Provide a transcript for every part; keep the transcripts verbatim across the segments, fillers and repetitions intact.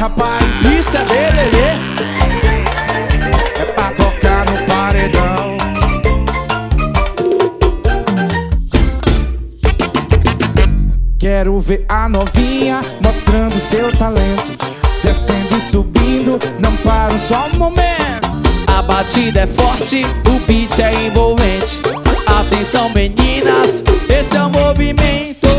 rapaz. Isso é belelê. É pra tocar no paredão. Quero ver a novinha mostrando seu talento, descendo e subindo, não paro só um momento. A batida é forte, o beat é envolvente. Atenção meninas, esse é o movimento.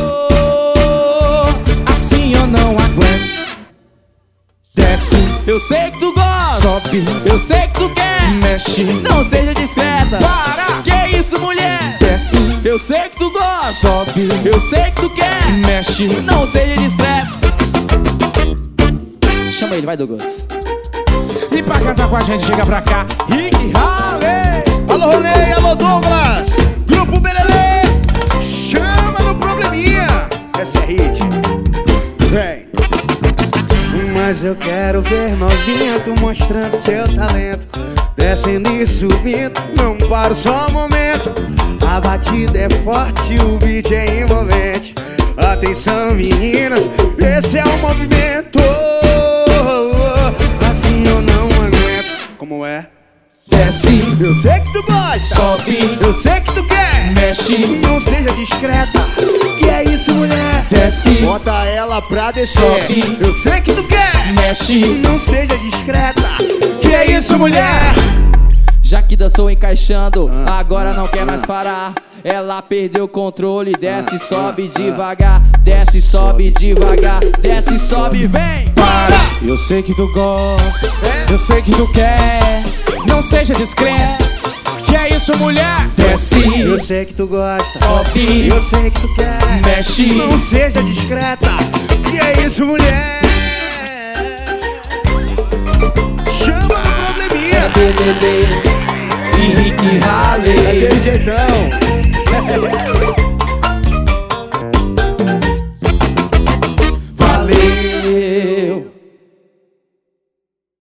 Assim eu não aguento. Desce, Eu sei que tu gosta, sobe, eu sei que tu quer. mexe, Não seja discreta. para. Que isso, mulher? Desce, Eu sei que tu gosta, sobe, eu sei que tu quer. mexe. Não seja discreto. Chama ele, vai, Douglas. E pra cantar com a gente, chega pra cá, Rick Halley. Alô, Ronei, alô, Douglas. Grupo Belelê, chama no probleminha. Essa é hit. Vem. Mas eu quero ver novinha, tu mostrando seu talento, descendo e subindo, não paro só um momento. A batida é forte, o beat é envolvente. Atenção meninas, esse é o movimento. Assim eu não aguento. Como é? Desce, Eu sei que tu gosta, sobe, eu sei que tu quer. mexe, Não seja discreta. Que é isso, mulher? desce, Bota ela pra descer. Sobe. Eu sei que tu quer. mexe. Não seja discreta. Que é isso, mulher? Já que dançou encaixando, agora não quer mais parar. Ela perdeu o controle, desce e sobe devagar. Desce e sobe devagar, desce e sobe, vem! Para, eu sei que tu gosta, eu sei que tu quer. Não seja discreto. Que é isso, mulher? Desce, Eu sei que tu gosta. sobe, Eu sei que tu quer. mexe. Não seja discreta. Que é isso, mulher? Chama no probleminha. Belelê, Henrique Halley. Daquele jeitão.